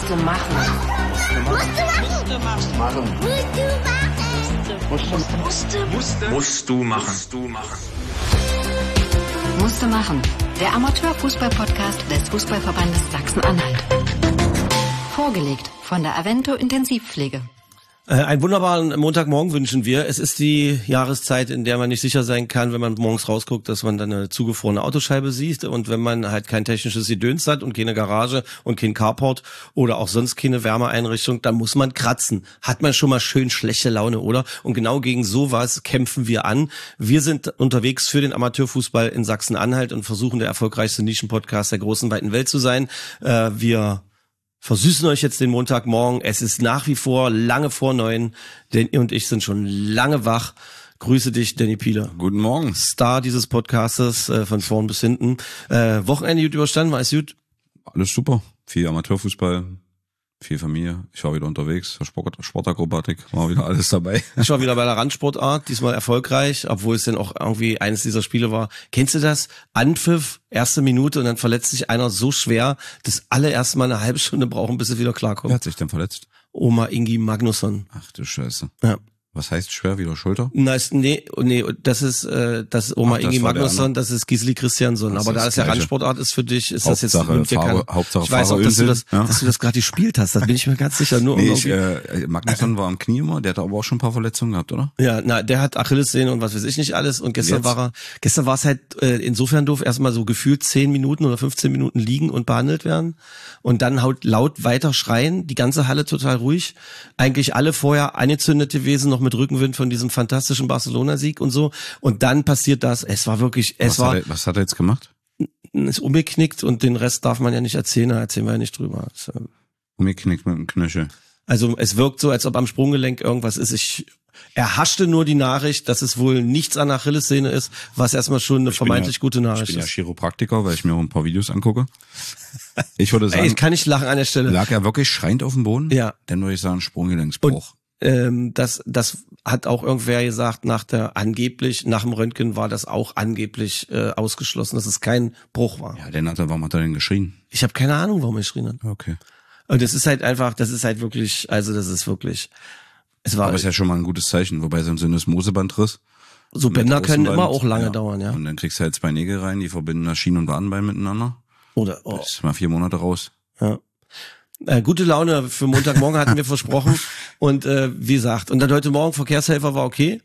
Musste machen. Musst du machen. Musste machen. Der Amateurfußball-Podcast des Fußballverbandes Sachsen-Anhalt. Vorgelegt von der Avento Intensivpflege. Einen wunderbaren Montagmorgen wünschen wir. Es ist die Jahreszeit, in der man nicht sicher sein kann, wenn man morgens rausguckt, dass man dann eine zugefrorene Autoscheibe sieht. Und wenn man halt kein technisches Gedöns hat und keine Garage und kein Carport oder auch sonst keine Wärmeeinrichtung, dann muss man kratzen. Hat man schon mal schön schlechte Laune, oder? Und genau gegen sowas kämpfen wir an. Wir sind unterwegs für den Amateurfußball in Sachsen-Anhalt und versuchen, der erfolgreichste Nischenpodcast der großen, weiten Welt zu sein. Wir versüßen euch jetzt den Montagmorgen. Es ist nach wie vor lange vor 9. Danny und ich sind schon lange wach. Grüße dich, Danny Pieler. Guten Morgen. Star dieses Podcastes, von vorn bis hinten. Wochenende gut überstanden, war es gut? Alles super. Viel Amateurfußball, viel Familie. Ich war wieder unterwegs. Sportakrobatik, war wieder alles dabei. Ich war wieder bei der Randsportart, diesmal erfolgreich, obwohl es dann auch irgendwie eines dieser Spiele war. Kennst du das? Anpfiff, erste Minute und dann verletzt sich einer so schwer, dass alle erst mal eine halbe Stunde brauchen, bis sie wieder klarkommen. Wer hat sich denn verletzt? Oma Ingi Magnusson. Ach du Scheiße. Ja. Was heißt schwer, wieder Schulter? Nee, das ist Oma Ingi Magnusson, das ist Gisli Christiansson. Aber da es ja Randsportart ist für dich, ist das Hauptsache jetzt Hauptsache ich weiß auch, dass du das gerade gespielt hast. Das bin ich mir ganz sicher. Nur Magnusson war am Knie immer, der hat aber auch schon ein paar Verletzungen gehabt, oder? Ja, der hat Achillessehne und was weiß ich nicht alles. Und gestern war es halt insofern doof, erstmal so gefühlt 10 Minuten oder 15 Minuten liegen und behandelt werden. Und dann laut weiter schreien, die ganze Halle total ruhig. Eigentlich alle vorher angezündet gewesen, noch mit Rückenwind von diesem fantastischen Barcelona-Sieg und so. Und dann passiert das. Es war wirklich, Was hat er jetzt gemacht? Ist umgeknickt und den Rest darf man ja nicht erzählen, da erzählen wir ja nicht drüber. Umgeknickt mit dem Knöchel. Also es wirkt so, als ob am Sprunggelenk irgendwas ist. Er haschte nur die Nachricht, dass es wohl nichts an der Achillessehne ist, was erstmal schon eine vermeintlich gute Nachricht ist. Ich bin ja Chiropraktiker, weil ich mir auch ein paar Videos angucke. Ich würde sagen, ich kann nicht lachen an der Stelle. Lag er wirklich schreiend auf dem Boden? Ja. Dann würde ich sagen, Sprunggelenksbruch. Das hat auch irgendwer gesagt, nach dem Röntgen war das auch angeblich ausgeschlossen, dass es kein Bruch war. Ja, warum hat er denn geschrien? Ich habe keine Ahnung, warum er geschrien hat. Okay. Und das ist wirklich, es war. Aber ist ja schon mal ein gutes Zeichen, wobei so ein Syndesmosebandriss. So Bänder können immer auch lange dauern, ja. Und dann kriegst du halt 2 Nägel rein, die verbinden das Schien- und Wadenbein miteinander. Das ist mal 4 Monate raus. Ja. Gute Laune für Montagmorgen hatten wir versprochen. Und wie gesagt, und dann heute Morgen Verkehrshelfer war okay.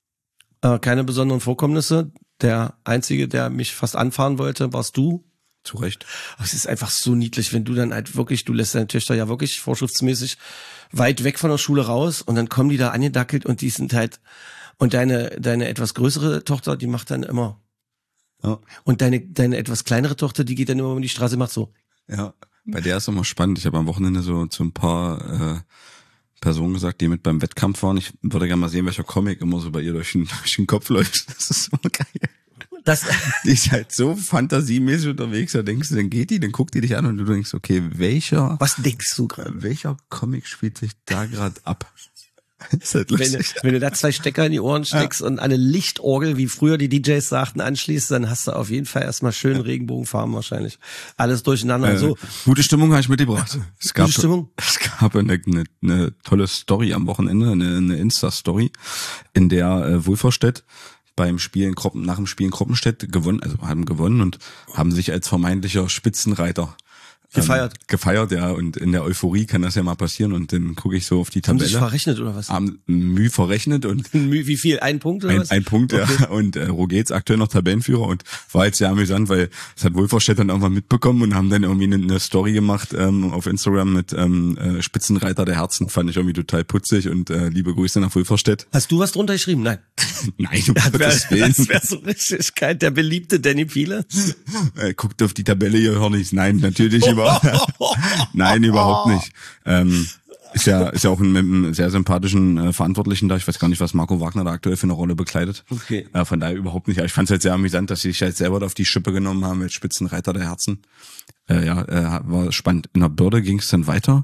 Keine besonderen Vorkommnisse. Der Einzige, der mich fast anfahren wollte, warst du. Zu Recht. Es ist einfach so niedlich, wenn du dann halt wirklich, du lässt deine Töchter ja wirklich vorschriftsmäßig weit weg von der Schule raus und dann kommen die da angedackelt und die sind halt, und deine etwas größere Tochter, die macht dann immer. Ja. Und deine etwas kleinere Tochter, die geht dann immer um die Straße, macht so. Ja, bei der ist immer spannend. Ich habe am Wochenende so zu ein paar Personen gesagt, die mit beim Wettkampf waren. Ich würde gerne mal sehen, welcher Comic immer so bei ihr durch den Kopf läuft. Das ist so geil. Die ist halt so fantasiemäßig unterwegs, da denkst du, dann geht die, dann guckt die dich an und du denkst, okay, was denkst du gerade? Welcher Comic spielt sich da gerade ab? Ist halt wenn du da 2 Stecker in die Ohren steckst und eine Lichtorgel, wie früher die DJs sagten, anschließt, dann hast du auf jeden Fall erstmal schön Regenbogenfarben wahrscheinlich. Alles durcheinander. So. Gute Stimmung habe ich mitgebracht. Gute Stimmung? Es gab eine tolle Story am Wochenende, eine Insta-Story, in der Wulverstedt nach dem Spiel in Kroppenstedt haben gewonnen und haben sich als vermeintlicher Spitzenreiter gefeiert, ja, und in der Euphorie kann das ja mal passieren und dann gucke ich so auf die Tabelle. Haben Sie sich verrechnet oder was? Haben Mühe verrechnet und wie viel? 1 Punkt oder was? Ein Punkt, okay. Ja. Und Rogetz aktuell noch Tabellenführer und war jetzt sehr amüsant, weil es hat Wulverstedt dann irgendwann mitbekommen und haben dann irgendwie eine Story gemacht auf Instagram mit Spitzenreiter der Herzen, fand ich irgendwie total putzig und liebe Grüße nach Wulverstedt. Hast du was drunter geschrieben? Nein. Nein, das wäre so richtig geil, der beliebte Danny Pieler. Guckt auf die Tabelle, ihr Hornigs. Nein, natürlich Nein, überhaupt nicht. Ist ja auch mit einem sehr sympathischen Verantwortlichen da. Ich weiß gar nicht, was Marco Wagner da aktuell für eine Rolle bekleidet. Okay. Von daher überhaupt nicht. Aber ich fand es halt sehr amüsant, dass sie sich halt selber auf die Schippe genommen haben mit Spitzenreiter der Herzen. War spannend. In der Börde ging es dann weiter.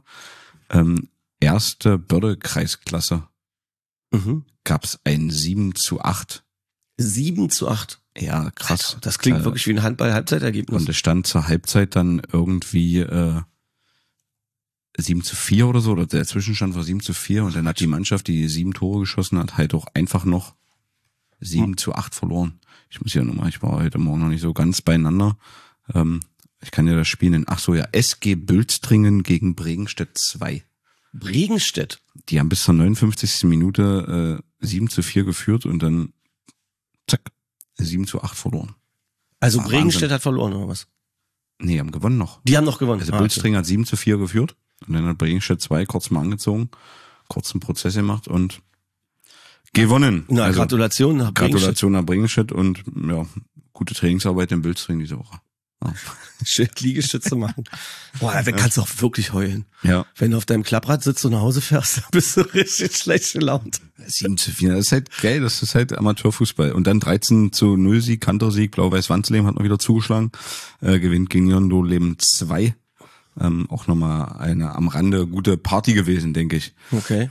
Erste Börde-Kreisklasse. Gab's ein 7:8. 7:8. Ja, krass. Alter, das klingt wirklich wie ein Handball-Halbzeitergebnis. Und es stand zur Halbzeit dann irgendwie 7:4 oder so, oder der Zwischenstand war 7:4 und dann hat die Mannschaft, die 7 Tore geschossen hat, halt auch einfach noch 7:8 verloren. Ich war heute Morgen noch nicht so ganz beieinander. Ich kann ja das Spiel nennen. Ach so, ja, SG Bülstringen gegen Bregenstedt 2. Bregenstedt? Die haben bis zur 59. Minute 7:4 geführt und dann zack, 7:8 verloren. Also Bregenstedt hat verloren, oder was? Nee, haben gewonnen noch. Die haben noch gewonnen. Also Bülstringen hat 7:4 geführt und dann hat Bregenstedt 2 kurz mal angezogen, kurzen Prozess gemacht und gewonnen. Na, also, Gratulation nach Bregenstedt. Gratulation nach Bregenstedt und ja, gute Trainingsarbeit in Bülstringen diese Woche. Ja. Schön Liegestütze machen. Boah, da kannst du auch wirklich heulen. Ja. Wenn du auf deinem Klapprad sitzt und nach Hause fährst, dann bist du richtig schlecht gelaunt. 7:4, das ist halt geil, das ist halt Amateurfußball. Und dann 13:0 Sieg, Kantersieg, Blau-Weiß Wansleben hat noch wieder zugeschlagen, gewinnt gegen Jondo Leben 2. Auch nochmal eine am Rande gute Party gewesen, denke ich. Okay.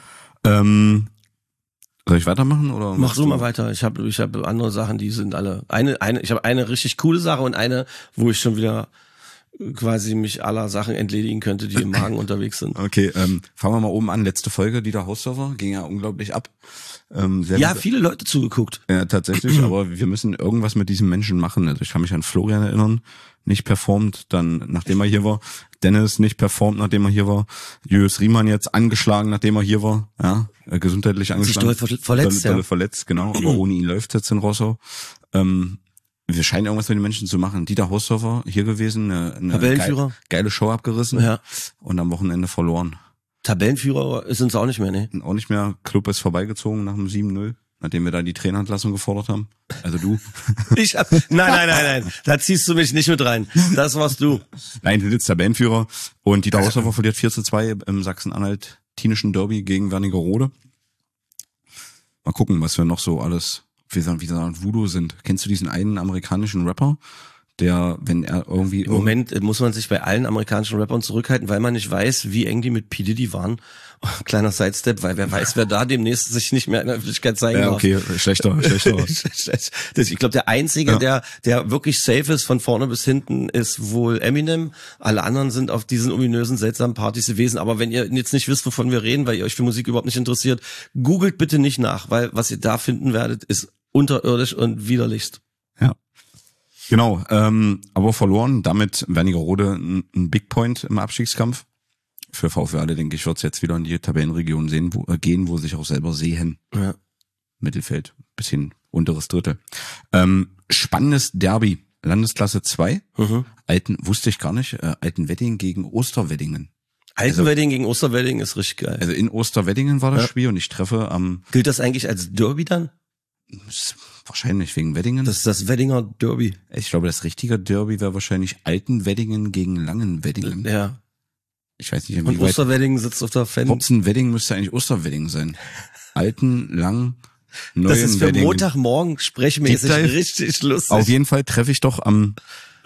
Soll ich weitermachen oder? Mach so mal weiter. Ich habe andere Sachen, die sind alle ich habe eine richtig coole Sache und eine, wo ich schon wieder quasi mich aller Sachen entledigen könnte, die im Magen unterwegs sind. Okay, fangen wir mal oben an. Letzte Folge, Dieter Hausdorfer, ging ja unglaublich ab. Ja, viele Leute zugeguckt. Ja, tatsächlich, aber wir müssen irgendwas mit diesem Menschen machen. Also ich kann mich an Florian erinnern, nicht performt, dann nachdem er hier war. Dennis nicht performt, nachdem er hier war. Julius Riemann jetzt angeschlagen, nachdem er hier war. Ja, gesundheitlich angeschlagen. Sich verletzt, ja. Verletzt, genau. Aber ohne ihn läuft jetzt in Rossau. Wir scheinen irgendwas mit den Menschen zu machen. Dieter Hausdorfer hier gewesen, eine Tabellenführer. Geile Show abgerissen. Ja. Und am Wochenende verloren. Tabellenführer ist uns auch nicht mehr, ne? Auch nicht mehr. Club ist vorbeigezogen nach dem 7:0, nachdem wir da die Trainerentlassung gefordert haben. Also du. Nein. Da ziehst du mich nicht mit rein. Das warst du. Nein, du sitzt Tabellenführer. Und Dieter Hausdorfer verliert 4:2 im Sachsen-Anhalt-Tinischen Derby gegen Wernigerode. Mal gucken, was wir noch so alles, wie sagen, Voodoo sind. Kennst du diesen einen amerikanischen Rapper? Der, wenn er irgendwie... Im Moment muss man sich bei allen amerikanischen Rappern zurückhalten, weil man nicht weiß, wie eng die mit P. Diddy waren. Kleiner Sidestep, weil wer weiß, wer da demnächst sich nicht mehr in der Öffentlichkeit zeigen darf. Ja, okay, schlechter. Ich glaube, der Einzige, der wirklich safe ist von vorne bis hinten, ist wohl Eminem. Alle anderen sind auf diesen ominösen, seltsamen Partys gewesen. Aber wenn ihr jetzt nicht wisst, wovon wir reden, weil ihr euch für Musik überhaupt nicht interessiert, googelt bitte nicht nach, weil was ihr da finden werdet, ist unterirdisch und widerlichst. Ja. Genau, aber verloren, damit Wernigerode ein Big Point im Abstiegskampf. Für VfL Aale, denke ich, wird es jetzt wieder in die Tabellenregion gehen, wo sich auch selber sehen. Ja. Mittelfeld, bisschen unteres Drittel. Spannendes Derby, Landesklasse 2. Wusste ich gar nicht, Altenwedding gegen Osterweddingen. Altenwedding gegen Osterwedding ist richtig geil. Also in Osterweddingen war das Spiel und ich treffe am... Gilt das eigentlich als Derby dann? Wahrscheinlich wegen Weddingen. Das ist das Weddinger Derby. Ich glaube, das richtige Derby wäre wahrscheinlich Altenweddingen gegen Langenweddingen. Ja. Ich weiß nicht, inwieweit. Und Osterweddingen sitzt auf der Fan. Hopsenwedding müsste eigentlich Osterwedding sein. Alten, Lang, Neuen Das ist für Weddingen. Montagmorgen sprechmäßig richtig lustig. Auf jeden Fall treffe ich doch am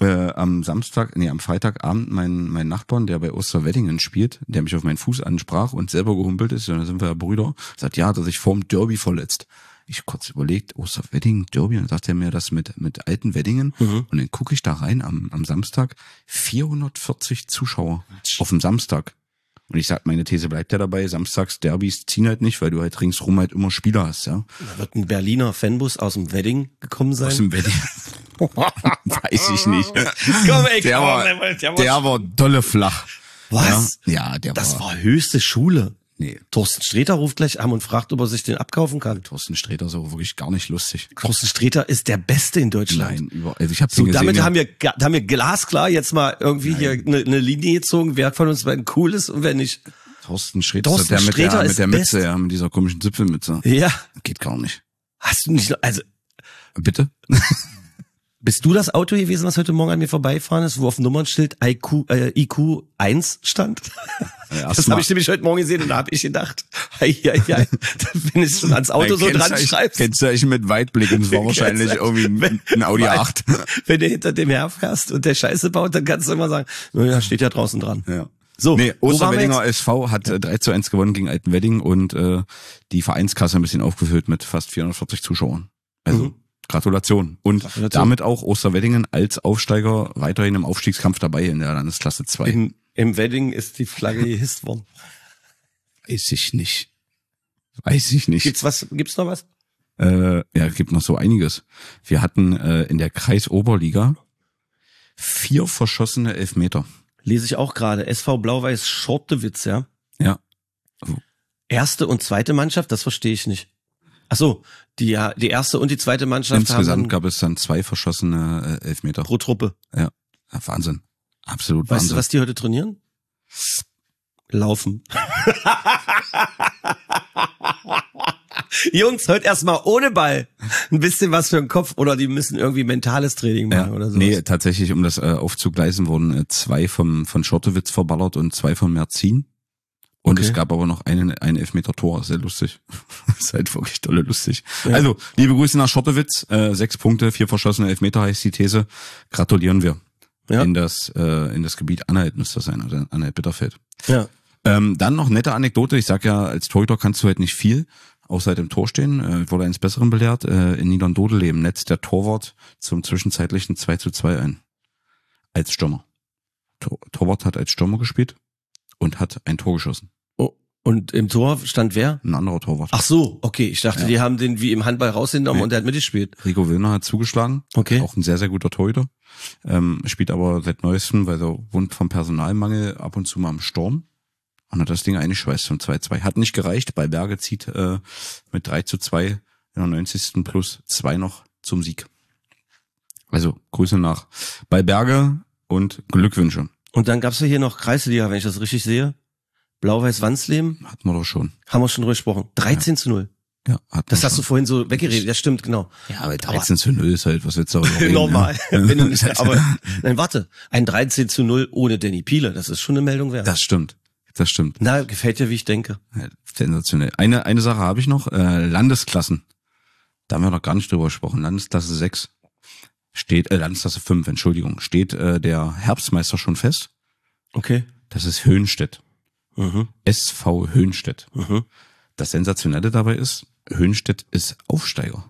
Freitagabend meinen Nachbarn, der bei Osterweddingen spielt, der mich auf meinen Fuß ansprach und selber gehumpelt ist, und da sind wir ja Brüder, sagt, ja, hat er sich vorm Derby verletzt. Ich kurz überlegt, Osterweddingen, Derby, und dann sagt er mir das mit Altenweddingen. Und dann gucke ich da rein am Samstag, 440 Zuschauer auf dem Samstag. Und ich sag, meine These bleibt ja dabei, samstags Derbys ziehen halt nicht, weil du halt ringsrum halt immer Spieler hast, ja. Da wird ein Berliner Fanbus aus dem Wedding gekommen sein. Aus dem Wedding. Weiß ich nicht. Komm, ey, der war dolle flach. Was? Ja, das war höchste Schule. Nee. Thorsten Sträter ruft gleich an und fragt, ob er sich den abkaufen kann. Thorsten Sträter ist auch wirklich gar nicht lustig. Thorsten Sträter ist der Beste in Deutschland. Nein, überall. Also ich hab so, damit haben wir glasklar jetzt mal irgendwie hier eine Linie gezogen, wer von uns beiden cool ist und wer nicht. Thorsten Sträter ist der mit der Mütze, ja, mit dieser komischen Zipfelmütze. Ja. Geht gar nicht. Hast du nicht, also. Bitte? Bist du das Auto gewesen, was heute Morgen an mir vorbeifahren ist, wo auf dem Nummernschild IQ 1 stand? Ja, das habe ich nämlich heute Morgen gesehen und da habe ich gedacht, wenn ich schon ans Auto so dran schreibst. Kennst du eigentlich mit Weitblick, und es war wahrscheinlich irgendwie ein Audi 8. Wenn du hinter dem herfährst und der Scheiße baut, dann kannst du immer sagen, naja, steht ja draußen dran. Ja. So, nee, Osterweddinger SV hat 3:1 gewonnen gegen Altenwedding und die Vereinskasse ein bisschen aufgefüllt mit fast 440 Zuschauern. Also Gratulation. Und damit auch Osterweddingen als Aufsteiger weiterhin im Aufstiegskampf dabei in der Landesklasse 2. Im Wedding ist die Flagge gehisst worden. Weiß ich nicht. Gibt's noch was? Ja, gibt noch so einiges. Wir hatten in der Kreisoberliga 4 verschossene Elfmeter. Lese ich auch gerade. SV Blau-Weiß Schortewitz, ja? Ja. Erste und zweite Mannschaft, das verstehe ich nicht. Ach so, die erste und die zweite Mannschaft Insgesamt gab es dann 2 verschossene Elfmeter. Pro Truppe. Ja, Wahnsinn. Absolut Weißt Wahnsinn. du, was die heute trainieren? Laufen. Jungs, heute erstmal ohne Ball. Ein bisschen was für den Kopf oder die müssen irgendwie mentales Training machen oder so. Nee, tatsächlich, um das aufzugleisen, wurden 2 von Schortewitz verballert und 2 von Merzin. Und Okay. es gab aber noch ein Elfmeter-Tor, sehr lustig. Das ist halt wirklich dolle lustig. Ja. Also, liebe Grüße nach Schortewitz, 6 Punkte, 4 verschossene Elfmeter heißt die These. Gratulieren wir. Ja. In das Gebiet Anhalt müsste das sein, also Anhalt-Bitterfeld. Ja. Dann noch nette Anekdote, ich sag ja, als Torhüter kannst du halt nicht viel, außer halt im Tor stehen. Ich wurde eines Besseren belehrt. In Niederndodeleben netzt der Torwart zum zwischenzeitlichen 2:2 ein. Als Stürmer. Torwart hat als Stürmer gespielt und hat ein Tor geschossen. Oh, und im Tor stand wer? Ein anderer Torwart. Ach so, okay. Ich dachte, Ja. die haben den wie im Handball rausgenommen und der hat mitgespielt. Rico Wilner hat zugeschlagen. Okay. Auch ein sehr, sehr guter Torhüter. Spielt aber seit neuestem, weil er wohnt vom Personalmangel ab und zu mal im Sturm. Und hat das Ding eingeschweißt zum 2:2. Hat nicht gereicht. Bei Berge zieht mit 3:2 in der 90. plus 2 noch zum Sieg. Also Grüße nach bei Berge und Glückwünsche. Und dann gab's ja hier noch Kreisliga, wenn ich das richtig sehe. Blau-Weiß Wansleben, Hatten wir doch schon. haben wir schon drüber gesprochen. 13:0. Ja, hatten Das wir hast du schon. vorhin so weggeredet. Ja, stimmt, genau. Ja, aber 13:0 ist halt, was willst du darüber reden, Normal. ne? Wenn du nicht, aber nein, warte. Ein 13:0 ohne Danny Piele, das ist schon eine Meldung wert. Das stimmt. Na, gefällt dir, wie ich denke. Ja, sensationell. Eine Sache habe ich noch. Landesklassen. Da haben wir noch gar nicht drüber gesprochen. Landesklasse 6 steht, Landesklasse 5, Entschuldigung, steht der Herbstmeister schon fest. Okay. Das ist Höhnstedt. Mhm. SV Höhnstedt. Mhm. Das Sensationelle dabei ist, Höhnstedt ist Aufsteiger.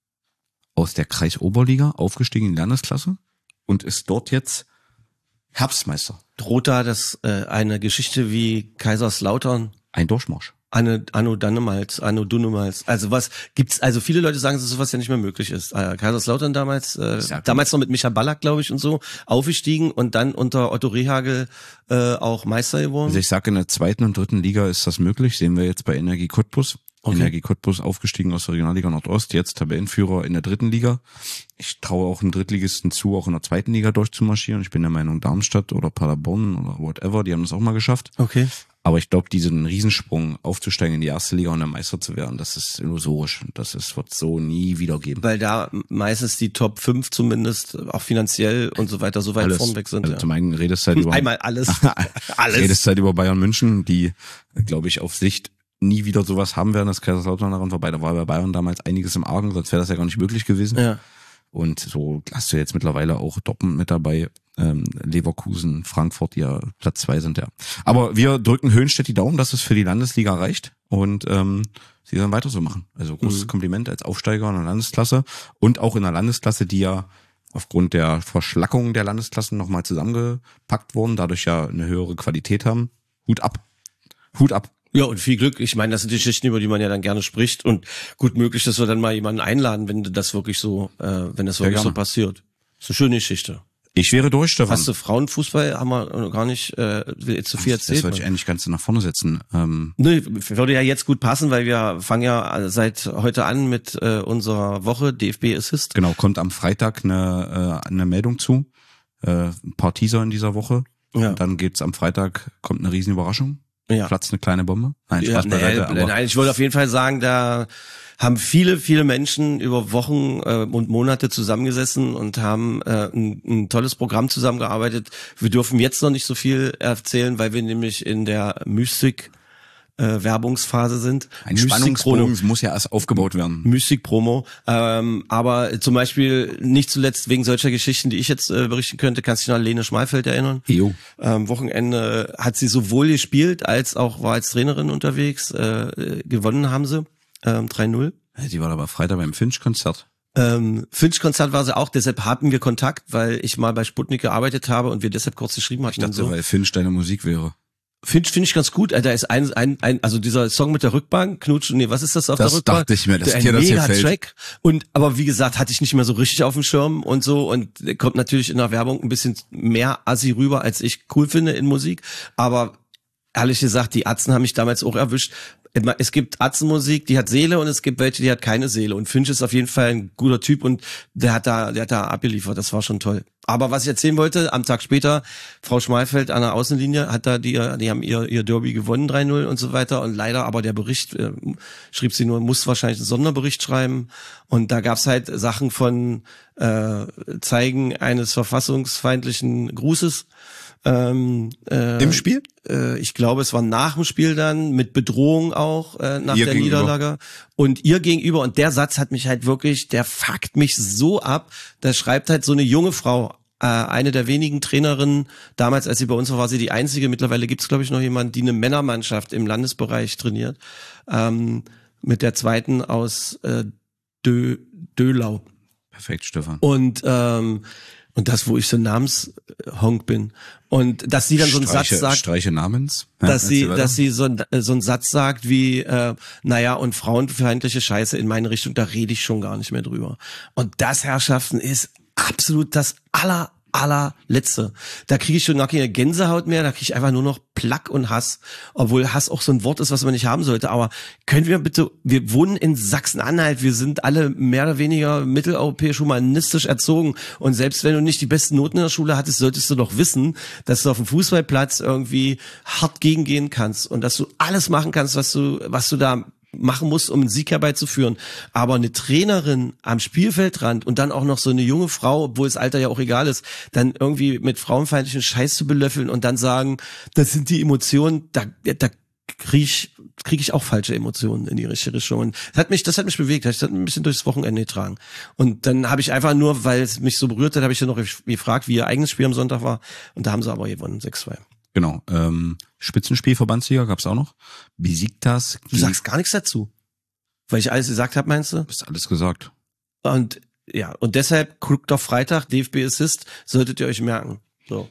Aus der Kreisoberliga aufgestiegen in die Landesklasse und ist dort jetzt Herbstmeister. Droht da eine Geschichte wie Kaiserslautern, Ein Durchmarsch. Anno Dunnemals. Also was gibt's, also viele Leute sagen, dass sowas ja nicht mehr möglich ist. Kaiserslautern damals noch mit Micha Ballack, glaube ich, und so, aufgestiegen und dann unter Otto Rehhagel auch Meister geworden. Also ich sage, in der 2. und 3. Liga ist das möglich. Sehen wir jetzt bei Energie Cottbus. Okay. Energie Cottbus aufgestiegen aus der Regionalliga Nordost, jetzt Tabellenführer in der 3. Liga. Ich traue auch einem Drittligisten zu, auch in der 2. Liga durchzumarschieren. Ich bin der Meinung, Darmstadt oder Paderborn oder whatever, die haben das auch mal geschafft. Okay. Aber ich glaube, diesen Riesensprung aufzusteigen in die 1. Liga und dann Meister zu werden, das ist illusorisch. Wird so nie wieder geben. Weil da meistens die Top 5 zumindest auch finanziell und so weiter so weit vorn weg sind. Also Ja. zum einen redest du halt über Einmal alles. redest halt über Bayern München, die, glaube ich, auf Sicht nie wieder sowas haben werden, das Kaiserslautern daran vorbei. Da war bei Bayern damals einiges im Argen, sonst wäre das ja gar nicht möglich gewesen. Ja. Und so hast du jetzt mittlerweile auch Dortmund mit dabei, Leverkusen, Frankfurt, die ja Platz 2 sind, ja. Aber wir drücken Höhnstedt die Daumen, dass es für die Landesliga reicht und sie dann weiter so machen. Also großes Kompliment als Aufsteiger in der Landesklasse und auch in der Landesklasse, die ja aufgrund der Verschlackung der Landesklassen nochmal zusammengepackt wurden, dadurch ja eine höhere Qualität haben. Hut ab. Hut ab. Ja, und viel Glück. Ich meine, das sind die Geschichten, über die man ja dann gerne spricht und gut möglich, dass wir dann mal jemanden einladen, wenn das wirklich so, so passiert. Das ist eine schöne Geschichte. Ich wäre durch, Stefan. Hast du Frauenfußball, haben wir gar nicht zu viel erzählt. Das wollte ich eigentlich ganz nach vorne setzen. Nee, würde ja jetzt gut passen, weil wir fangen ja seit heute an mit unserer Woche DFB Assist. Genau, kommt am Freitag eine Meldung zu. Ein paar Teaser in dieser Woche. Ja. Und dann geht's am Freitag, kommt eine riesen Überraschung. Ja. Platzt eine kleine Bombe. Nein, Spaß beiseite. Aber Nein, ich wollte auf jeden Fall sagen, da haben viele Menschen über Wochen und Monate zusammengesessen und haben ein tolles Programm zusammengearbeitet. Wir dürfen jetzt noch nicht so viel erzählen, weil wir nämlich in der Mystik Werbungsphase sind. ein Spannungsbogen muss ja erst aufgebaut werden. Mystik-Promo. Aber zum Beispiel nicht zuletzt wegen solcher Geschichten, die ich jetzt berichten könnte, kannst du dich noch an Lene Schmalfeld erinnern? Jo. Wochenende hat sie sowohl gespielt, als auch war als Trainerin unterwegs. Gewonnen haben sie. 3-0. Die war aber Freitag beim Finch-Konzert. Finch-Konzert war sie auch, deshalb hatten wir Kontakt, weil ich mal bei Sputnik gearbeitet habe und wir deshalb kurz geschrieben hatten. Ich dachte, so, weil Finch deine Musik wäre. Finch finde ich ganz gut. Da ist also dieser Song mit der Rückbank, Knutsch, was ist das auf das der Rückbank? Das dachte ich mir, dass dir das hier fällt. Track. Aber wie gesagt, hatte ich nicht mehr so richtig auf dem Schirm und so und kommt natürlich in der Werbung ein bisschen mehr assi rüber, als ich cool finde in Musik. Aber ehrlich gesagt, die Atzen haben mich damals auch erwischt. Es gibt Atzenmusik, die hat Seele und es gibt welche, die hat keine Seele. Und Finch ist auf jeden Fall ein guter Typ und der hat da abgeliefert. Das war schon toll. Aber was ich erzählen wollte, am Tag später, Frau Schmalfeld an der Außenlinie hat da die haben ihr Derby gewonnen, 3-0 und so weiter. Und leider, aber der Bericht, schrieb sie nur, muss wahrscheinlich einen Sonderbericht schreiben. Und da gab's halt Sachen von Zeigen eines verfassungsfeindlichen Grußes. Im Spiel? Ich glaube, es war nach dem Spiel dann, mit Bedrohung auch nach ihr der gegenüber. Niederlage. Und ihr gegenüber, und der Satz hat mich halt wirklich, der fuckt mich so ab, da schreibt halt so eine junge Frau, eine der wenigen Trainerinnen, damals als sie bei uns war sie die einzige, mittlerweile gibt's glaube ich noch jemanden, die eine Männermannschaft im Landesbereich trainiert, mit der zweiten aus Dölau. Perfekt, Stefan. Und das, wo ich so Namenshonk bin. Und dass sie dann so einen Satz sagt. Streiche Namens. Ja, dass sie so einen Satz sagt wie, und frauenfeindliche Scheiße in meine Richtung, da rede ich schon gar nicht mehr drüber. Und das, Herrschaften, ist absolut das allerletzte. Da kriege ich schon gar keine Gänsehaut mehr, da kriege ich einfach nur noch Plack und Hass. Obwohl Hass auch so ein Wort ist, was man nicht haben sollte. Aber können wir bitte, wir wohnen in Sachsen-Anhalt, wir sind alle mehr oder weniger mitteleuropäisch humanistisch erzogen. Und selbst wenn du nicht die besten Noten in der Schule hattest, solltest du doch wissen, dass du auf dem Fußballplatz irgendwie hart gegengehen kannst und dass du alles machen kannst, was du da machen muss, um einen Sieg herbeizuführen. Aber eine Trainerin am Spielfeldrand und dann auch noch so eine junge Frau, obwohl das Alter ja auch egal ist, dann irgendwie mit frauenfeindlichen Scheiß zu belöffeln und dann sagen, das sind die Emotionen, da krieg ich auch falsche Emotionen in die richtige Richtung. Und das hat mich bewegt, das hat mich ein bisschen durchs Wochenende getragen. Und dann habe ich einfach nur, weil es mich so berührt hat, habe ich dann noch gefragt, wie ihr eigenes Spiel am Sonntag war. Und da haben sie aber gewonnen, 6-2. Genau. Spitzenspiel Verbandsliga gab's auch noch. Besiktas. Du sagst gar nichts dazu. Weil ich alles gesagt habe, meinst du? Du hast alles gesagt. Und ja, und deshalb guckt doch Freitag, DFB Assist, solltet ihr euch merken. So.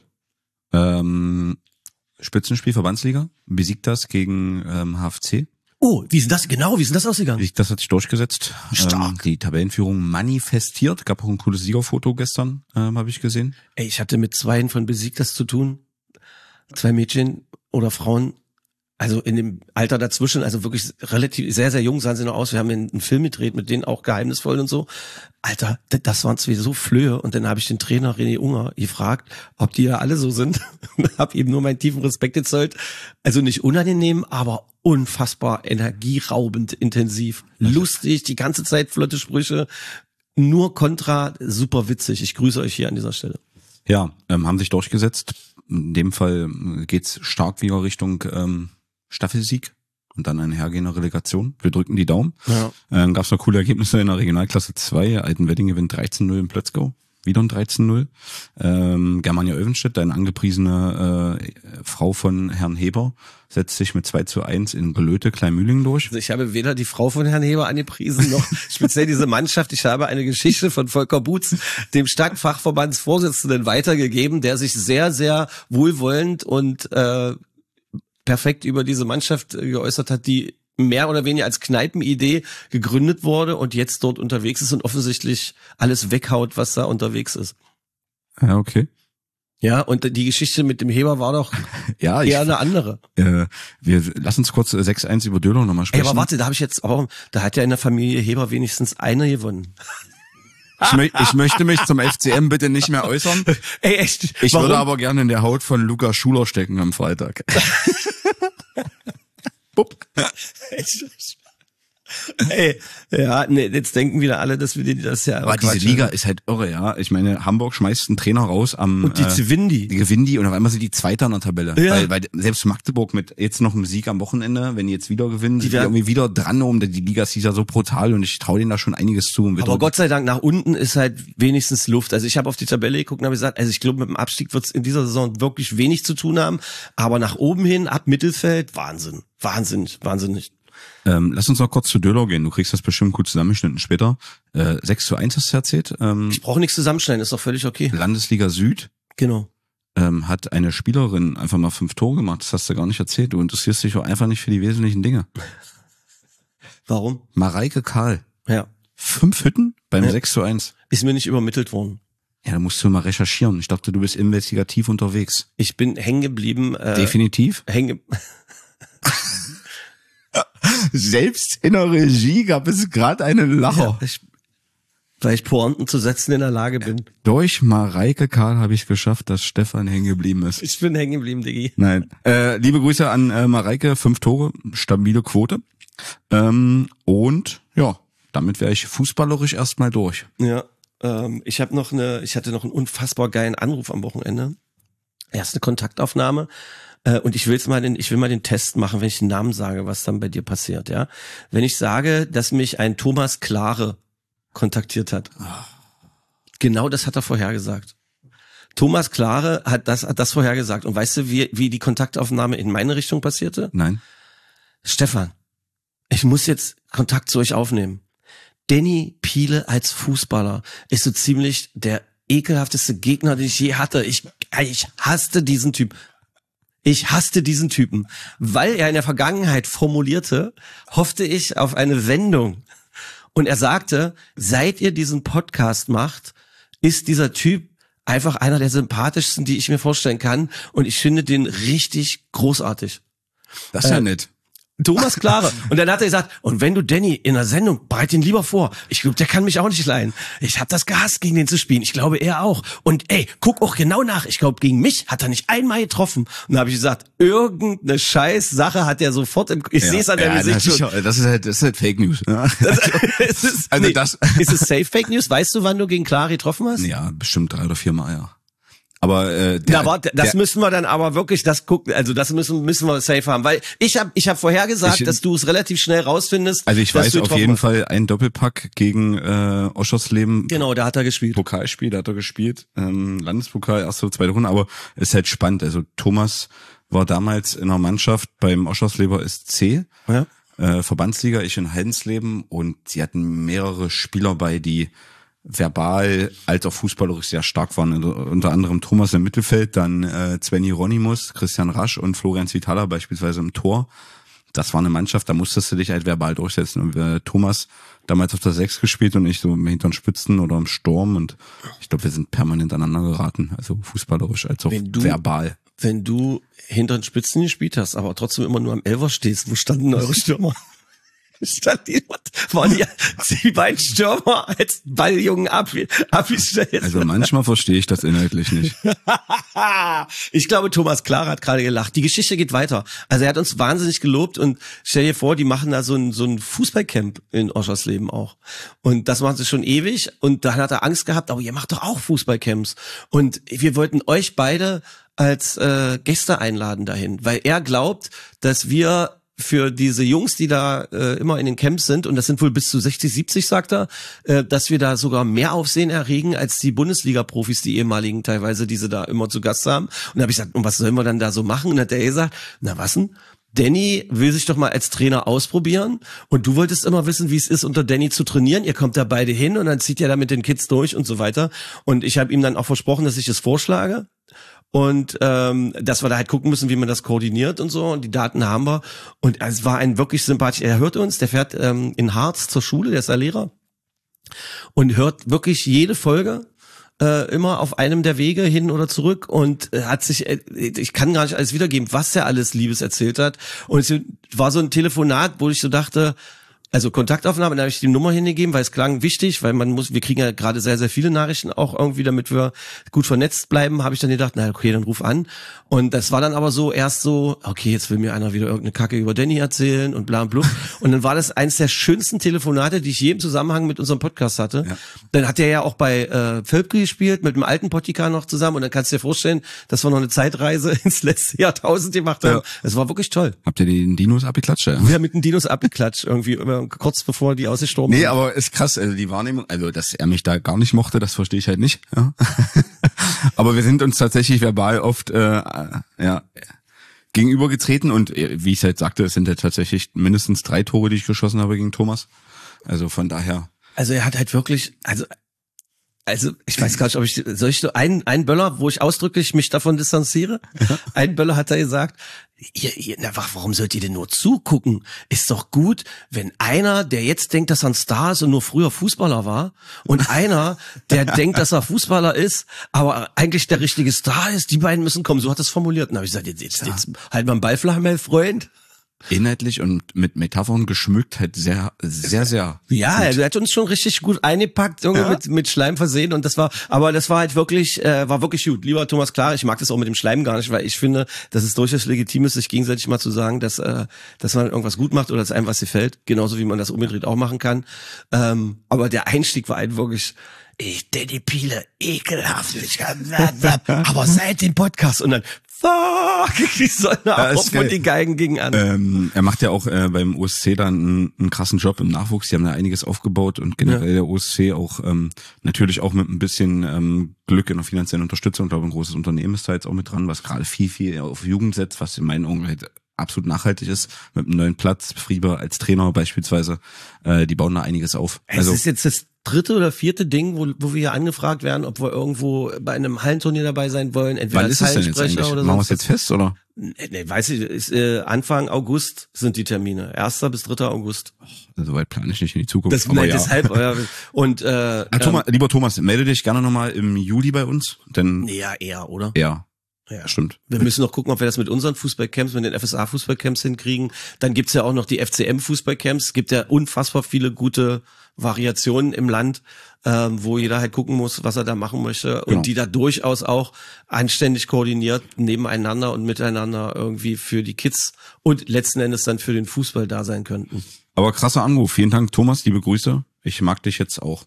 Spitzenspiel Verbandsliga. Besiktas gegen HFC. Oh, wie ist das ausgegangen? Besiktas hat sich durchgesetzt. Stark. Die Tabellenführung manifestiert. Gab auch ein cooles Siegerfoto gestern, habe ich gesehen. Ey, ich hatte mit 2 von Besiktas zu tun. 2 Mädchen oder Frauen, also in dem Alter dazwischen, also wirklich relativ, sehr, sehr jung sahen sie noch aus. Wir haben einen Film gedreht mit denen, auch geheimnisvoll und so. Alter, das waren zwei so Flöhe. Und dann habe ich den Trainer René Unger gefragt, ob die ja alle so sind. Und habe ihm nur meinen tiefen Respekt gezollt. Also nicht unangenehm, aber unfassbar energieraubend intensiv. Lustig, die ganze Zeit flotte Sprüche, nur Kontra, super witzig. Ich grüße euch hier an dieser Stelle. Ja, haben sich durchgesetzt. In dem Fall geht's stark wieder Richtung Staffelsieg und dann einhergehende Relegation. Wir drücken die Daumen. Ja. Gab's noch coole Ergebnisse in der Regionalklasse 2. Altenwedding gewinnt 13-0 in Plötzgau. Wieder ein 13-0. Germania Oevenstedt, eine angepriesene Frau von Herrn Heber, setzt sich mit 2-1 in Gelöte Kleinmühlingen durch. Also ich habe weder die Frau von Herrn Heber angepriesen, noch speziell diese Mannschaft. Ich habe eine Geschichte von Volker Butz, dem Stadtfachverbandsvorsitzenden, weitergegeben, der sich sehr, sehr wohlwollend und perfekt über diese Mannschaft geäußert hat, die mehr oder weniger als Kneipenidee gegründet wurde und jetzt dort unterwegs ist und offensichtlich alles weghaut, was da unterwegs ist. Ja, okay. Ja, und die Geschichte mit dem Heber war doch ja, eher eine andere. Wir lassen uns kurz 6-1 über Döler nochmal sprechen. Ey, aber warte, da hat ja in der Familie Heber wenigstens einer gewonnen. Ich möchte mich zum FCM bitte nicht mehr äußern. Ey, echt? Ich würde aber gerne in der Haut von Lukas Schuler stecken am Freitag. Bupp. Ey, ja, nee, jetzt denken wieder alle, dass wir das ja. Aber diese Liga ist halt irre, ja. Ich meine, Hamburg schmeißt einen Trainer raus am und die gewinnen die und auf einmal sind die Zweiter in der Tabelle. Ja. Weil selbst Magdeburg mit jetzt noch einem Sieg am Wochenende, wenn die jetzt wieder gewinnen, sind die irgendwie wieder dran, die Liga ist ja so brutal und ich traue denen da schon einiges zu. Aber Gott sei Dank, nach unten ist halt wenigstens Luft. Also ich habe auf die Tabelle geguckt und habe gesagt, also ich glaube, mit dem Abstieg wird es in dieser Saison wirklich wenig zu tun haben, aber nach oben hin, ab Mittelfeld, wahnsinnig. Lass uns noch kurz zu Döler gehen. Du kriegst das bestimmt gut zusammengeschnitten später. 6:1 hast du erzählt. Ich brauche nichts zusammenschneiden, ist doch völlig okay. Landesliga Süd. Genau. Hat eine Spielerin einfach mal 5 Tore gemacht. Das hast du gar nicht erzählt. Du interessierst dich auch einfach nicht für die wesentlichen Dinge. Warum? Mareike Karl. Ja. 5 Hütten beim 6:1. Ist mir nicht übermittelt worden. Ja, da musst du mal recherchieren. Ich dachte, du bist investigativ unterwegs. Ich bin hängen geblieben. Definitiv. Selbst in der Regie gab es gerade einen Lacher. Ja, weil ich Pointen zu setzen in der Lage bin. Durch Mareike Karl habe ich geschafft, dass Stefan hängen geblieben ist. Ich bin hängen geblieben, Diggi. Nein. Liebe Grüße an Mareike, 5 Tore, stabile Quote. Und ja, damit wäre ich fußballerisch erstmal durch. Ja, ich hatte noch einen unfassbar geilen Anruf am Wochenende. Erste Kontaktaufnahme. Und ich will mal den Test machen, wenn ich den Namen sage, was dann bei dir passiert, ja. Wenn ich sage, dass mich ein Thomas Klare kontaktiert hat. Genau das hat er vorhergesagt. Thomas Klare hat das vorhergesagt. Und weißt du, wie die Kontaktaufnahme in meine Richtung passierte? Nein. Stefan, ich muss jetzt Kontakt zu euch aufnehmen. Danny Piele als Fußballer ist so ziemlich der ekelhafteste Gegner, den ich je hatte. Ich hasste diesen Typ. Ich hasste diesen Typen. Weil er in der Vergangenheit formulierte, hoffte ich auf eine Wendung. Und er sagte, seit ihr diesen Podcast macht, ist dieser Typ einfach einer der sympathischsten, die ich mir vorstellen kann. Und ich finde den richtig großartig. Das ist ja nett. Thomas Klare. Und dann hat er gesagt, und wenn du Danny in der Sendung, bereit ihn lieber vor. Ich glaube, der kann mich auch nicht leiden. Ich habe das gehasst, gegen den zu spielen. Ich glaube, er auch. Und guck auch genau nach. Ich glaube, gegen mich hat er nicht einmal getroffen. Und da habe ich gesagt, irgendeine scheiß Sache hat er sofort ich sehe es an der Gesicht schon. Das ist halt Fake News. Ja. Ist es safe Fake News? Weißt du, wann du gegen Klare getroffen hast? Ja, bestimmt 3 oder 4 Mal, ja. Aber müssen wir dann aber wirklich das gucken, also das müssen wir safe haben, weil ich hab vorhergesagt, dass du es relativ schnell rausfindest. Also ich weiß auf jeden Fall ein Doppelpack gegen Oschersleben. Genau, da hat er gespielt. Pokalspiel, da hat er gespielt. Landespokal, erste, zweite Runde, aber ist halt spannend. Also Thomas war damals in einer Mannschaft beim Oschersleben SC, ja. Verbandsliga, ich in Heidensleben, und sie hatten mehrere Spieler bei, die verbal als auch fußballerisch sehr stark waren. Also unter anderem Thomas im Mittelfeld, dann Sven Hieronymus, Christian Rasch und Florian Zitala beispielsweise im Tor. Das war eine Mannschaft, da musstest du dich halt verbal durchsetzen. Und Thomas damals auf der 6 gespielt und ich so hinter den Spitzen oder im Sturm, und ich glaube, wir sind permanent aneinander geraten, also fußballerisch als auch verbal. Wenn du hinter den Spitzen gespielt hast, aber trotzdem immer nur am Elfer stehst, wo standen eure Stürmer? Waren die beiden Stürmer als Balljungen abgestellt? Also manchmal verstehe ich das inhaltlich nicht. Ich glaube, Thomas Klare hat gerade gelacht. Die Geschichte geht weiter. Also er hat uns wahnsinnig gelobt, und stell dir vor, die machen da so ein Fußballcamp in Oschersleben auch. Und das machen sie schon ewig, und dann hat er Angst gehabt, aber ihr macht doch auch Fußballcamps. Und wir wollten euch beide als Gäste einladen dahin, weil er glaubt, dass wir für diese Jungs, die da immer in den Camps sind, und das sind wohl bis zu 60, 70, sagt er, dass wir da sogar mehr Aufsehen erregen als die Bundesliga-Profis, die ehemaligen teilweise, die sie da immer zu Gast haben. Und da habe ich gesagt, und was sollen wir dann da so machen? Und dann hat er gesagt, na was denn? Danny will sich doch mal als Trainer ausprobieren, und du wolltest immer wissen, wie es ist, unter Danny zu trainieren. Ihr kommt da beide hin, und dann zieht ihr da mit den Kids durch und so weiter. Und ich habe ihm dann auch versprochen, dass ich es vorschlage. Und dass wir da halt gucken müssen, wie man das koordiniert und so, und die Daten haben wir. Und es war ein wirklich sympathisch. Er hört uns, der fährt in Harz zur Schule, der ist ja Lehrer, und hört wirklich jede Folge immer auf einem der Wege hin oder zurück, und hat sich, ich kann gar nicht alles wiedergeben, was er alles Liebes erzählt hat. Und es war so ein Telefonat, wo ich so dachte, also Kontaktaufnahme, da habe ich die Nummer hingegeben, weil es klang wichtig, weil wir kriegen ja gerade sehr, sehr viele Nachrichten auch irgendwie, damit wir gut vernetzt bleiben, habe ich dann gedacht, na okay, dann ruf an. Und das war dann aber so erst so, okay, jetzt will mir einer wieder irgendeine Kacke über Danny erzählen und bla und blub. Und dann war das eines der schönsten Telefonate, die ich je im Zusammenhang mit unserem Podcast hatte. Ja. Dann hat er ja auch bei Völpke gespielt, mit dem alten Pottika noch zusammen, und dann kannst du dir vorstellen, dass wir noch eine Zeitreise ins letzte Jahrtausend gemacht haben. Es war wirklich toll. Habt ihr den Dinos abgeklatscht? Ja, wir haben mit den Dinos abgeklatscht, irgendwie kurz bevor die ausgestorben sind. Nee, aber ist krass, also die Wahrnehmung, also dass er mich da gar nicht mochte, das verstehe ich halt nicht. Ja. Aber wir sind uns tatsächlich verbal oft gegenübergetreten und wie ich halt sagte, es sind ja tatsächlich mindestens 3 Tore, die ich geschossen habe gegen Thomas. Also von daher. Also er hat halt wirklich, also ich weiß gar nicht, soll ich so einen Böller, wo ich ausdrücklich mich davon distanziere? Ein Böller hat er gesagt, warum sollt ihr denn nur zugucken? Ist doch gut, wenn einer, der jetzt denkt, dass er ein Star ist und nur früher Fußballer war, und einer, der denkt, dass er Fußballer ist, aber eigentlich der richtige Star ist, die beiden müssen kommen. So hat er es formuliert. Und da habe ich gesagt, jetzt halt mal einen Ball flach, mein Freund. Inhaltlich und mit Metaphern geschmückt, halt sehr, sehr, sehr. Ja, er hat uns schon richtig gut eingepackt, irgendwie mit Schleim versehen, und das war halt wirklich, war wirklich gut. Lieber Thomas, klar, ich mag das auch mit dem Schleim gar nicht, weil ich finde, dass es durchaus legitim ist, sich gegenseitig mal zu sagen, dass man irgendwas gut macht oder dass einem was gefällt, genauso wie man das umgedreht auch machen kann. Aber der Einstieg war halt wirklich, Danny Piele, ekelhaft, aber seit dem Podcast, und dann die Sonne auf und die Geigen gingen an. Er macht ja auch beim OSC dann einen krassen Job im Nachwuchs. Die haben da einiges aufgebaut und generell der OSC auch natürlich auch mit ein bisschen Glück in der finanziellen Unterstützung. Ich glaube, ein großes Unternehmen ist da jetzt auch mit dran, was gerade viel auf Jugend setzt, was in meinen Augen halt absolut nachhaltig ist, mit einem neuen Platz, Frieber als Trainer beispielsweise, die bauen da einiges auf. Also, es ist jetzt das 3. oder 4. Ding, wo wir hier angefragt werden, ob wir irgendwo bei einem Hallenturnier dabei sein wollen, entweder als Hallensprecher oder so. Machen wir es jetzt fest, oder? Nee, weiß ich, ist, Anfang August sind die Termine. 1. bis 3. August. Soweit plane ich nicht in die Zukunft. Deshalb, und lieber Thomas, melde dich gerne nochmal im Juli bei uns, denn. Ja, eher, oder? Ja. Ja, stimmt. Wir müssen noch gucken, ob wir das mit unseren Fußballcamps, mit den FSA-Fußballcamps hinkriegen. Dann gibt's ja auch noch die FCM-Fußballcamps. Es gibt ja unfassbar viele gute Variationen im Land, wo jeder halt gucken muss, was er da machen möchte. Und die da durchaus auch anständig koordiniert nebeneinander und miteinander irgendwie für die Kids und letzten Endes dann für den Fußball da sein könnten. Aber krasser Anruf. Vielen Dank, Thomas. Liebe Grüße. Ich mag dich jetzt auch.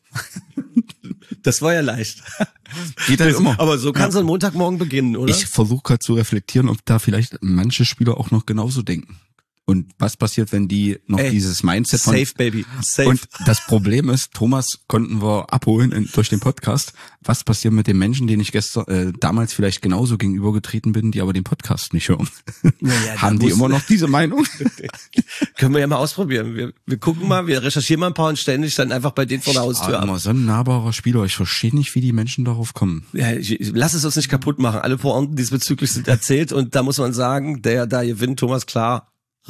Das war ja leicht. Geht halt immer. Aber so kann so ein Montagmorgen beginnen, oder? Ich versuche gerade zu reflektieren, ob da vielleicht manche Spieler auch noch genauso denken. Und was passiert, wenn die noch dieses Mindset von... Safe, Baby. Safe. Und das Problem ist, Thomas konnten wir abholen durch den Podcast. Was passiert mit den Menschen, denen ich damals vielleicht genauso gegenübergetreten bin, die aber den Podcast nicht hören? Naja, haben die immer noch diese Meinung? Können wir ja mal ausprobieren. Wir gucken mal, wir recherchieren mal ein paar und stellen dich dann einfach bei denen vor der Haustür ab. Immer so ein nahbarer Spieler. Ich verstehe nicht, wie die Menschen darauf kommen. Ja, lass es uns nicht kaputt machen. Alle Pointen diesbezüglich sind erzählt, und da muss man sagen, der da gewinnt, Thomas, klar.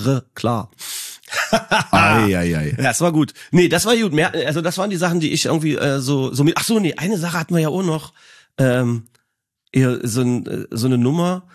Ei. Das war gut. Nee, das war gut. Also das waren die Sachen, die ich irgendwie so mit. Ach so, nee, eine Sache hatten wir ja auch noch. So eine Nummer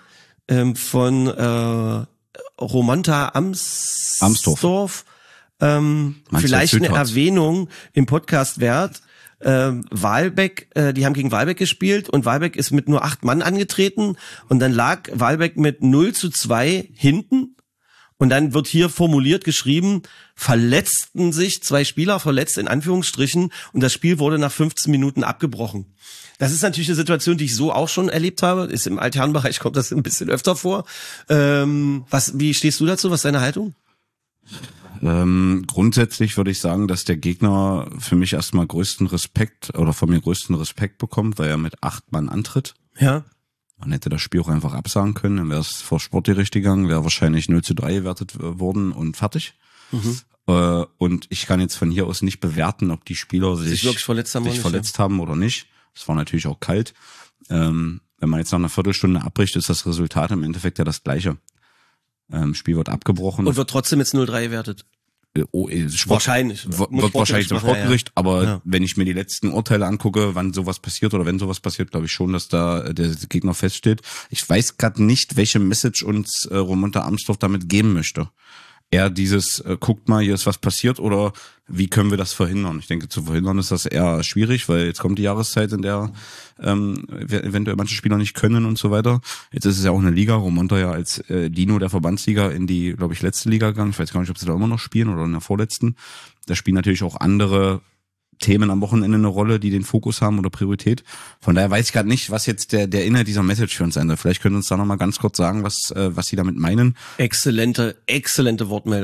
von Romonta Amsdorf. Vielleicht eine Erwähnung im Podcast wert. Wahlbeck, die haben gegen Wahlbeck gespielt, und Wahlbeck ist mit nur 8 Mann angetreten, und dann lag Wahlbeck mit 0:2 hinten. Und dann wird hier formuliert geschrieben, verletzten sich 2 Spieler, verletzt in Anführungsstrichen, und das Spiel wurde nach 15 Minuten abgebrochen. Das ist natürlich eine Situation, die ich so auch schon erlebt habe. Ist im Altherrenbereich, kommt das ein bisschen öfter vor. Wie stehst du dazu? Was ist deine Haltung? Grundsätzlich würde ich sagen, dass der Gegner für mich erstmal größten Respekt bekommt, weil er mit 8 Mann antritt. Ja. Man hätte das Spiel auch einfach absagen können, dann wäre es vor Sportgericht gegangen, wäre wahrscheinlich 0:3 gewertet worden und fertig. Und ich kann jetzt von hier aus nicht bewerten, ob die Spieler sich wirklich verletzt haben oder nicht. Es war natürlich auch kalt. Wenn man jetzt nach einer Viertelstunde abbricht, ist das Resultat im Endeffekt ja das gleiche. Spiel wird abgebrochen. Und wird trotzdem jetzt 0:3 gewertet. Wahrscheinlich. Wird wahrscheinlich zum Sportgericht, aber wenn ich mir die letzten Urteile angucke, wann sowas passiert oder wenn sowas passiert, glaube ich schon, dass da der Gegner feststeht. Ich weiß gerade nicht, welche Message uns Romonta Amsdorf damit geben möchte. Eher dieses, guckt mal, hier ist was passiert, oder wie können wir das verhindern? Ich denke, zu verhindern ist das eher schwierig, weil jetzt kommt die Jahreszeit, in der eventuell manche Spieler nicht können und so weiter. Jetzt ist es ja auch eine Liga, Romonta ja als Dino der Verbandsliga in die, glaube ich, letzte Liga gegangen. Ich weiß gar nicht, ob sie da immer noch spielen oder in der vorletzten. Da spielen natürlich auch andere Themen am Wochenende eine Rolle, die den Fokus haben oder Priorität. Von daher weiß ich gerade nicht, was jetzt der Inhalt dieser Message für uns sein soll. Vielleicht können Sie uns da nochmal ganz kurz sagen, was Sie damit meinen. Exzellente Wortmeldung.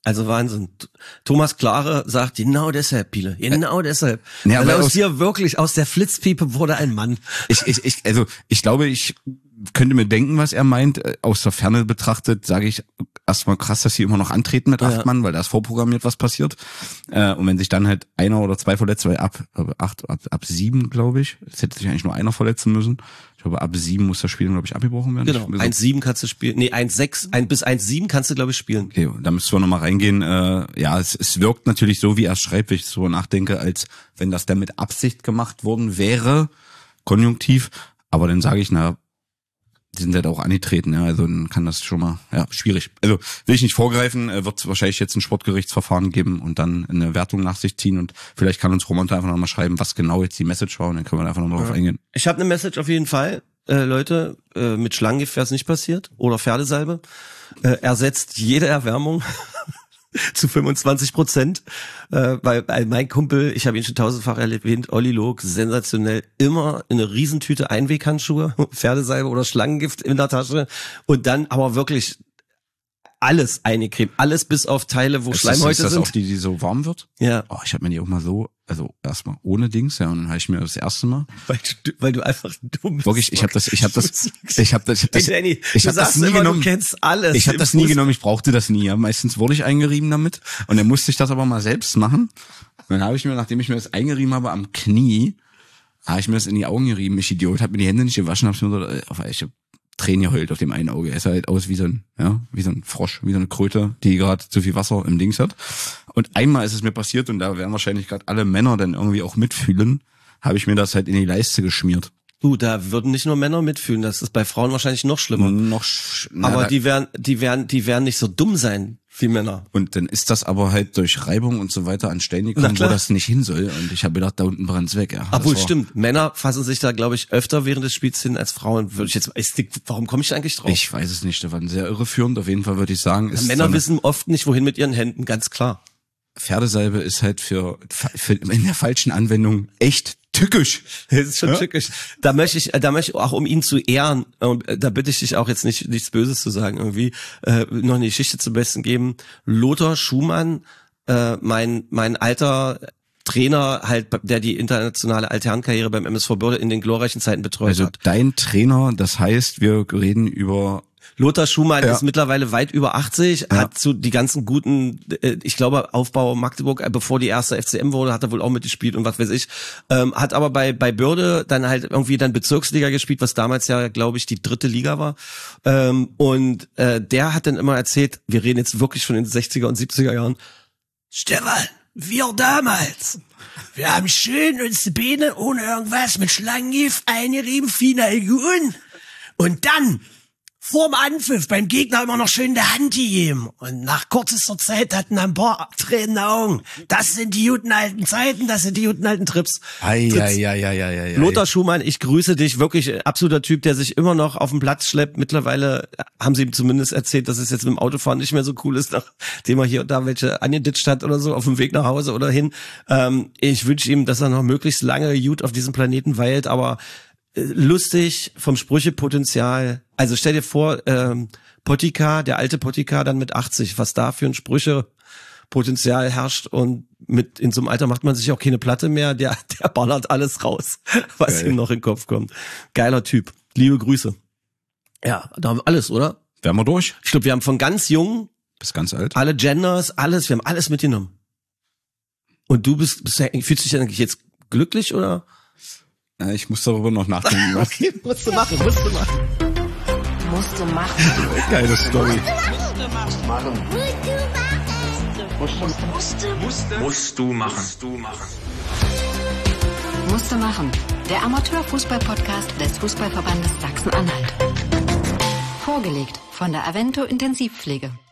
Also Wahnsinn. Thomas Klare sagt, genau deshalb, Piele, genau deshalb. Ja, Weil aber aus dir wirklich, aus der Flitzpiepe wurde ein Mann. Ich glaube, ich könnte mir denken, was er meint. Aus der Ferne betrachtet sage ich erstmal krass, dass sie immer noch antreten mit 8 Mann, weil da ist vorprogrammiert, was passiert. Und wenn sich dann halt einer oder 2 verletzt, weil ab 7, glaube ich, es hätte sich eigentlich nur einer verletzen müssen. Ich glaube, ab 7 muss das Spiel, glaube ich, abgebrochen werden. Genau, 1,7 kannst du spielen. Nee, 1,6, bis 1,7 kannst du, glaube ich, spielen. Okay, da müssen wir nochmal reingehen. Ja, es wirkt natürlich so, wie er schreibt, wenn ich so nachdenke, als wenn das dann mit Absicht gemacht worden wäre, konjunktiv. Aber dann sage ich, die sind halt auch angetreten, ja, also dann kann das schon mal, schwierig. Also will ich nicht vorgreifen, wird es wahrscheinlich jetzt ein Sportgerichtsverfahren geben und dann eine Wertung nach sich ziehen und vielleicht kann uns Roman einfach nochmal schreiben, was genau jetzt die Message war und dann können wir einfach nochmal drauf eingehen. Ich habe eine Message auf jeden Fall, Leute, mit Schlangengift wäre es nicht passiert oder Pferdesalbe. Ersetzt jede Erwärmung zu 25%, weil mein Kumpel, ich habe ihn schon tausendfach erwähnt, Olli Log, sensationell, immer eine Riesentüte Einweghandschuhe, Pferdesalbe oder Schlangengift in der Tasche und dann aber wirklich alles eingecremt, alles bis auf Teile, wo Schleimhäute sind. Ist das auch die so warm wird? Ja. Oh, ich habe mir die auch mal so, also erstmal ohne Dings, ja, und dann habe ich mir das erste Mal. Weil du einfach dumm bist. Wirklich, ich habe das Danny, nie genommen. Du kennst alles. Ich habe das nie genommen, ich brauchte das nie. Ja. Meistens wurde ich eingerieben damit und dann musste ich das aber mal selbst machen. Und dann habe ich mir, nachdem ich mir das eingerieben habe am Knie, habe ich mir das in die Augen gerieben. Ich Idiot, habe mir die Hände nicht gewaschen, habe mir so, ich hab Tränen geheult auf dem einen Auge. Er sah halt aus wie so ein Frosch, wie so eine Kröte, die gerade zu viel Wasser im Dings hat. Und einmal ist es mir passiert und da werden wahrscheinlich gerade alle Männer dann irgendwie auch mitfühlen, habe ich mir das halt in die Leiste geschmiert. Da würden nicht nur Männer mitfühlen, das ist bei Frauen wahrscheinlich noch schlimmer. Aber die werden nicht so dumm sein wie Männer. Und dann ist das aber halt durch Reibung und so weiter an Stellen gekommen, wo das nicht hin soll. Und ich habe gedacht, da unten brennt's weg. Ja, obwohl stimmt, Männer fassen sich da, glaube ich, öfter während des Spiels hin als Frauen. Warum komme ich da eigentlich drauf? Ich weiß es nicht, das war sehr irreführend. Auf jeden Fall würde ich sagen, ist Männer wissen oft nicht, wohin mit ihren Händen, ganz klar. Pferdesalbe ist halt für in der falschen Anwendung echt tückisch. Das ist schon tückisch. Da möchte ich auch, um ihn zu ehren, und da bitte ich dich auch jetzt nichts Böses zu sagen, irgendwie, noch eine Geschichte zum Besten geben. Lothar Schumann, mein alter Trainer halt, der die internationale Alternkarriere beim MSV Börde in den glorreichen Zeiten betreut hat. Also dein Trainer, das heißt, wir reden über Lothar Schumann ist mittlerweile weit über 80, hat zu die ganzen guten, ich glaube, Aufbau Magdeburg, bevor die erste FCM wurde, hat er wohl auch mitgespielt und was weiß ich. Hat aber bei Börde dann halt irgendwie dann Bezirksliga gespielt, was damals ja, glaube ich, die 3. Liga war. Und der hat dann immer erzählt, wir reden jetzt wirklich von den 60er und 70er Jahren, Stefan, wir damals, wir haben schön uns die Beine ohne irgendwas mit Schlangengift eingerieben, final gut. Und dann vorm Anpfiff beim Gegner immer noch schön die Hand gegeben. Und nach kürzester Zeit hatten ein paar Tränen Augen. Das sind die guten alten Zeiten, das sind die guten alten Trips. Lothar Schumann, ich grüße dich. Wirklich absoluter Typ, der sich immer noch auf den Platz schleppt. Mittlerweile haben sie ihm zumindest erzählt, dass es jetzt mit dem Autofahren nicht mehr so cool ist, nachdem er hier und da welche angeditscht hat oder so, auf dem Weg nach Hause oder hin. Ich wünsche ihm, dass er noch möglichst lange gut auf diesem Planeten weilt, aber lustig, vom Sprüchepotenzial. Also stell dir vor, Pottika, der alte Pottika dann mit 80, was da für ein Sprüchepotenzial herrscht und in so einem Alter macht man sich auch keine Platte mehr, der ballert alles raus, was ihm noch in den Kopf kommt. Geiler Typ. Liebe Grüße. Ja, da haben wir alles, oder? Wären wir durch? Ich glaube, wir haben von ganz jung bis ganz alt. Alle Genders, alles, wir haben alles mitgenommen. Und du fühlst dich eigentlich jetzt glücklich, oder? Ja, ich muss darüber noch nachdenken. Okay, musst du machen. Geile Story. Musst du machen. Der Amateurfußball-Podcast des Fußballverbandes Sachsen-Anhalt. Vorgelegt von der Avento Intensivpflege.